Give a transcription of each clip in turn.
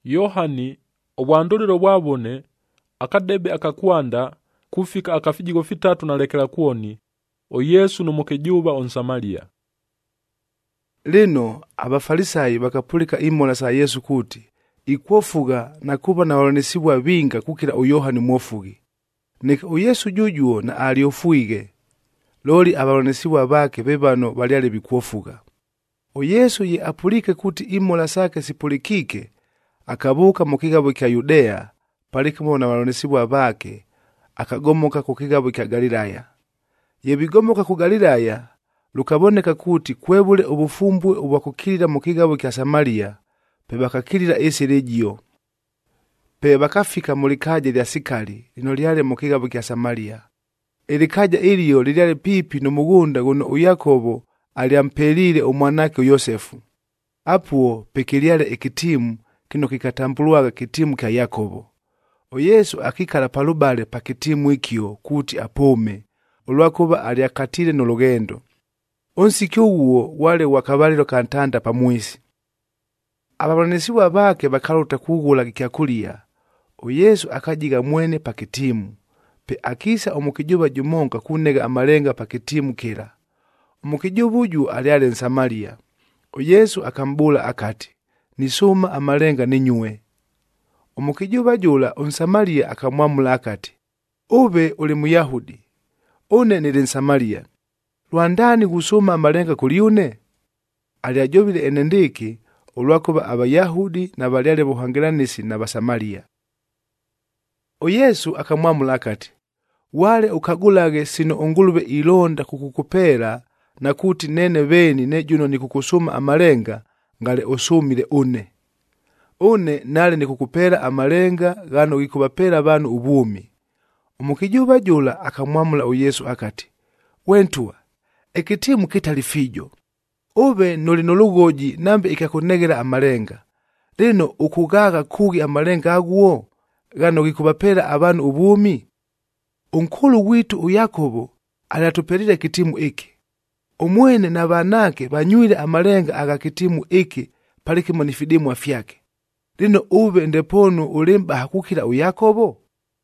Yohani obwanduliro bwabone akadebe akakwanda kufika akafijigo 3 nalekera kuoni o Yesu numukejuba on Samaria. Lino abafarisayi bakapulika imola za Yesu kuti ikwofuga na kuba na walonesibwa binga kukira o Yohani mwofugi. Nika o Yesu jujuo na aliofuige. Loli abalonesibwa bake bebano baliale bikwofuga. O Yesu ye apulike kuti imola zake sipulikike, akabuka mu kigabo kya Yudea palikimo na walonesibwa bake, akagomoka ku kigabo kya Galilaya. Ye bigomoka ku Galilaya lukaboneka kuti kwebule obufumbwe obwakukirira mu kigabo kya Samaria, pe bakakirira ese regio. Pe bakafika mu likaja lya Sikari lino lyale mu kigabo kya Samaria. Elikaja iliyo lilyale pipi n'umugunda guno Yakobo aliampelile omwanake Yosefu. Apuo pekilyale ekitimu kino kikatambulwaga kitimu kya Yakobo. O Yesu akikala palubale pa kitimu ikyo kuti apome, olwakuba aliakatile n'olugendo. Onsiki uwo wale wakabalilo kantanda pamwisi. Ababalonesiwa bake bakaluta kugula kyakulia. O Yesu akajiga mwene pa kitimu, pe akisa omukijuba jumonka kunega amalenga pa kitimu kila. Omukijuba uju aliale Samaria. O Yesu akambula akati, nisuma amalenga ninywe. Omukijuba jula Samaria akamwamula akati, ube uli Muyahudi, one nili Samaria. Lwandani gusuma amalenga kuliune? Aliajobile enendiki olwakuba Abayahudi na baliale buhangiranisi na Basamaria. O Yesu akamwamula akati, wale ukagulage sino ongulube ilonda kukukupela na kuti nene beni nejuno nikukusuma amalenga ngale osumile une. Une nale nikukupela amalenga gano gikubapela banu ubumi. Omukijuba jula akamwamula o Yesu akati, wentua, ekitimu kitalifijo. Ube noli nolugoji nambe ikakunegera amalenga. Lino ukugaga kugi amalenga aguo gano gikubapela abanu ubumi. Unkulu witu Yakobo aliatupelile kitimu iki. Omwene na banake banywile amalenga aga kitimu iki palikimo nifidimu afyake. Lino ube ndeponu ulimba hakukira Yakobo?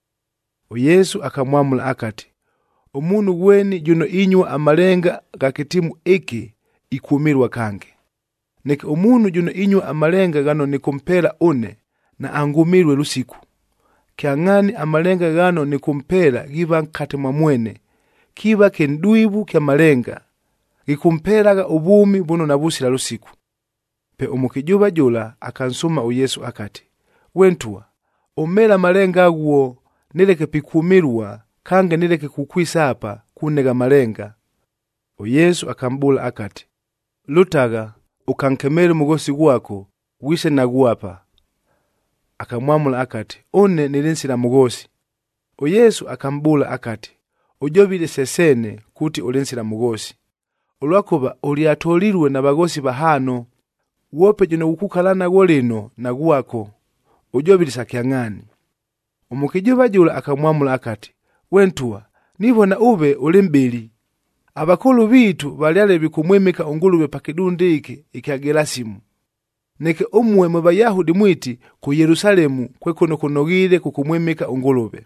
O Yesu akamwamula akati, omunu weni juno inywa amalenga ga kitimu iki ikumirwa kange. Neke omunu juno inywa amalenga gano nikumpela une na angumirwe lusiku. Kiangani amalenga gano nikumpela giba nkate mwamwene, kiba kenduibu kya malenga, gikumpelaga ubumi buno nabusila lusiku. Pe omukijuba jula akansuma o Yesu akati, wentua, omela malenga aguo nileke pikumirwa kange nileke kukwisa apa kunega malenga. O Yesu akambula akati, lutaga ukankemele mugosi gwako wise na guapa. Akamwamula akati, one nilinsila mugosi. O Yesu akambula akati, ujobile sesene kuti ulinsila mugosi. Olwakuba uliatolirwe na bagosi bahano, wope juno ukukalana golino na guako, ujobile sakiangani. Omukijuba jula akamwamula akati, wentua, nibona ube ulimbili. Abakulu bitu baliale bikumwimika ongulube pakidundi iki Gerasimu. Neke umwe mu Bayahudi mwiti ku Yerusalemu kwekuno kunogile kukumwimika ongulube.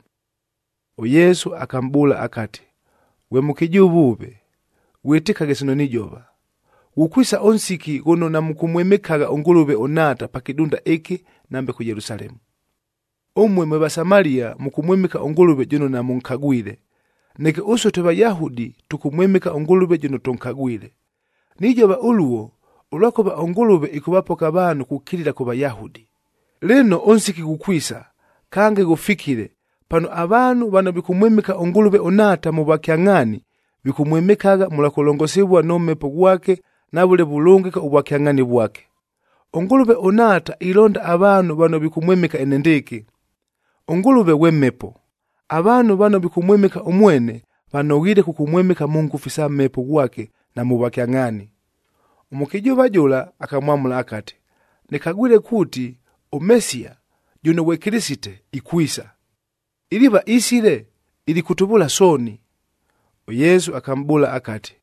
O Yesu akambula akati, we mukijubube, wetikage sino nijoba. Ukwisa onsiki gono na mukumwimikaga ongulube onata pakidunda iki nambe ku Yerusalemu. Umwe mu Basamaria mukumwimika ongulube juno na munkagwile. Neke uso te Bayahudi tukumwimika ongulube juno tonkagwile. Nijoba uluo ulwakuba ongulube ikubapoka banu kukirira ku Bayahudi. Leno onsiki kukwisa kange gufikire pano abanu bano bikumwimika ongulube onata mu bakyangani bikumwimikaga mulakolongosibwa n'omepo gwake nabule bulungika obwakyangani bwake. Ongulube onata ilonda abanu bano bikumwimika enendiki. Ongulube wemmepo. Abanu bano bikumwimika omwene banogire kukumwimika Mungu fisa mepo gwake na mu bakyangani. Omukijuba jula akamwamula akati, nikagwile kuti Mesia juno we Kirisite ikwisa. Iliba isile ili kutubula soni. O Yesu akambula akati,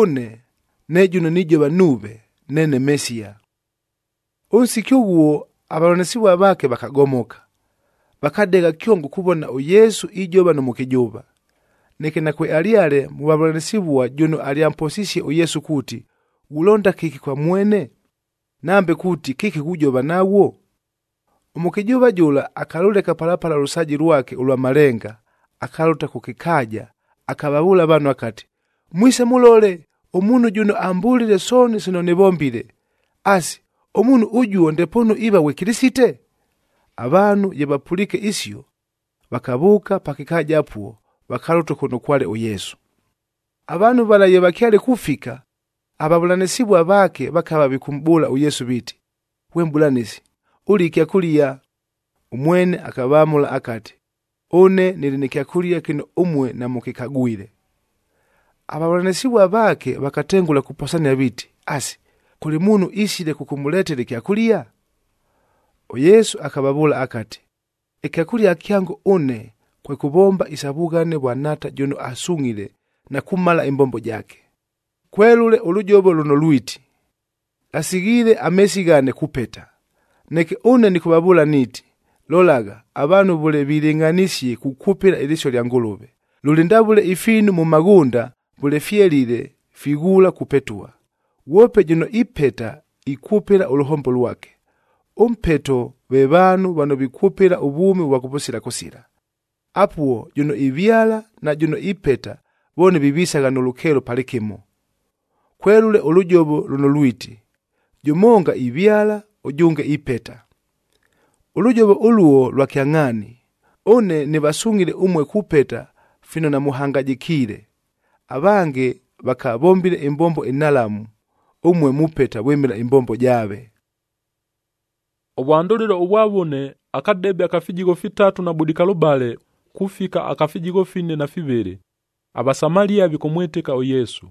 one ne juno nijoba nube nene Mesia. Onsiki uwo abalonesibwa bake bakagomoka, bakadega kyongo kubona Yesu ijoba nomukijoba. Neke nakwe aliale mu balonesibwa juno aliamposisye Yesu kuti, ulonda kiki kwa mwene? Nambe kuti kiki kujoba nawo? Omukijoba jula akaluleka palapala lusaji lwake ulwa malenga, akaluta kukikaja, akababula banu akati, mwise mulole, omunu juno ambulile soni sino nibombile. Asi, omunu ujuo ndepono iba we Kirisite? Abanu yebapulike isyo, bakabuka pakikaja apuo, bakaluta kuno kwale Yesu. Abanu bala yebakyale kufika, ababulanesibwa bake bakaba bikumbula Yesu biti, we mbulanisi, uli kyakuliya? Umwene akabamula akati, one nili kyakuliya kino umwe na mukikagwile. Ababulanesibwa bake bakatengula kupasania biti, asi, kuli munu isile kukumuletele kyakuliya? Yesu akababula akati, ekyakuliya kyangu one kwe kubomba isabugane bwanata jono asungile na kumala imbombo jake. Kwelule ulujobo luno luiti, asigile amesigane kupeta. Neke une nikubabula niti, lolaga abanu bule bilinganisye kukupila ilisho lya ngulube. Lulindabule ifinu mu magunda bule fyelile figula kupetua. Wope juno ipeta ikupila uluhombo lwake. Umpeto bebanu bano bikupila ubumi wakupusila kusila. Apuo juno ivyala na juno ipeta bone bibisaga nulukelo palikimo. Kwelule ulujobo luno luiti, jumonga ivyala ujunge ipeta. Ulujobo uluo lwa kyang'ani, one nibasungile umwe kupeta fino na muhangajikile. Abange bakabombile imbombo inalamu, umwe mupeta wemila imbombo jabe. Obwandulilo obwabone akadebe akafijigo 3 na budikalubale kufika akafijigo 4 na 2. Abasamaria bikomweteka Yesu.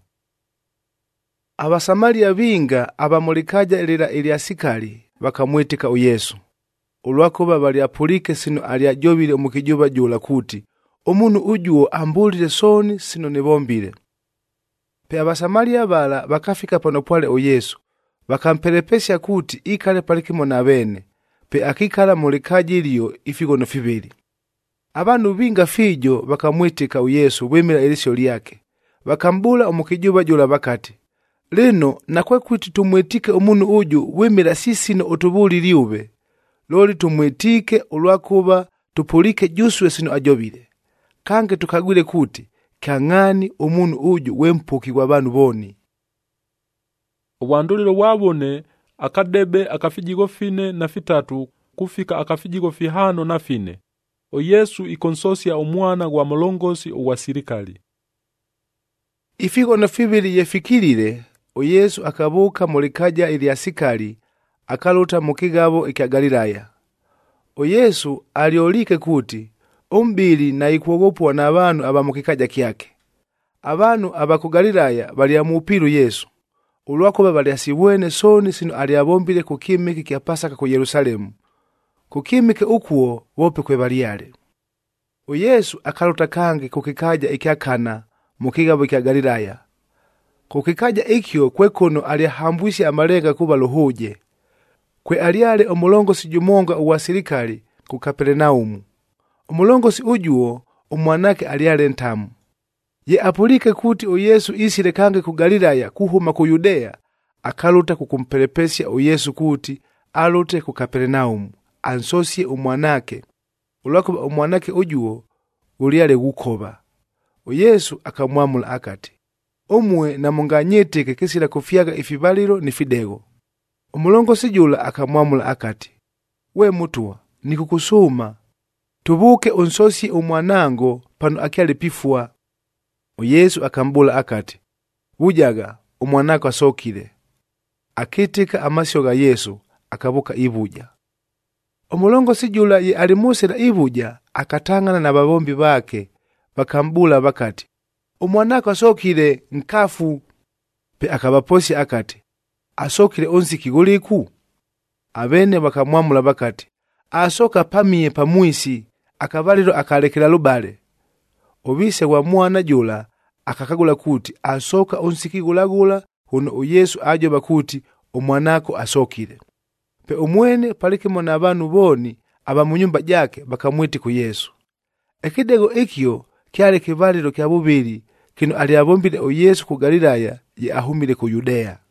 Abasamaria binga abamulikaja elera Eliasikali bakamweteka Yesu. Ulwakoba bali apulike sino aliajobile mukijoba jula kuti, omunu ujuo ambulile soni sino nibombile. Pe abasamaria bala bakafika pano pwale Yesu, bakampelepesya kuti ikale palikimo na bene, pe akikala mulikaji iliyo ifigono 2. Abanu binga fijo bakamweteka Yesu wemila ilisho lyake, bakambula omukijoba jula bakati, lino nakwe kuti tumwetike omunu uju wemila sisino utubuli liube, loli tumwetike ulwakuba tupulike juswe sino ajobile. Kange tukagwile kuti, kyang'ani omunu uju wempuki kwa banu boni. Obwandulilo bwabone akadebe akafijigo 4 na 3 kufika akafijigo 5 na 4. Yesu ikonsosya omwana gwa mulongosi wa sirikali. Ifigono 2 yefikilile, Yesu akabuka mulikaja Eliasikali akaluta mukigabo ekya Galilaya. Yesu aliolike kuti umbili na ikuogopwa na abanu abamukikaja kyake. Abanu abaku Galilaya baliamupilu Yesu, ulwakoba baliasibwene soni sino aliabombile kukimiki kya Pasaka ku Yerusalemu. Kukimiki ukuo wope kwe baliale. Yesu akaluta kange kukikaja ekya Kana mukigabo kya Galilaya. Kukikaja ikyo kwekono aliahambwisya amalenga kuba luhuje. Kwe aliale omulongosi jumonga uwa sirikali ku Kapernaumu. Omulongosi ujuo umwanake aliale ntamu. Ye apulike kuti Yesu isile kange ku Galilaya kuhuma ku Yudea, akaluta kukumpelepesya Yesu kuti alute ku Kapernaumu ansosye umwanake. Ulwakuba umwanake ujuo uliale gukoba. Yesu akamwamula akati, omwe na munganyeteke kisila kufyaga ifibalilo ni fidego. Omulongosi jula akamwamula akati, we mutua, nikukusuma, tubuke unsosye umwanango pano akyali pifua. Yesu akambula akati, bujaga umwanako asokile. Akitika amasyo ga Yesu akabuka ibuja. Omulongosi jula ye alimusira ibuja akatangana na babombi bake, bakambula bakati, umwanako asokile nkafu. Pe akabaposi akati, asokile onsi kiguliku? Abene bakamwamula bakati, asoka pamiye pamwisi, akabaliro akalekela lubale. Obise wa mwana jula akakagula kuti asoka onsi kigulagula huno Yesu ajoba kuti umwanako asokile. pe umwene palikimo na bantu boni aba mu nyumba jake bakamwiti ku Yesu. Ekidego ikyo kyali kivalilo kya bubiri kino aliabombile o Yesu ku Galilaya ye ahumile ku Yudea.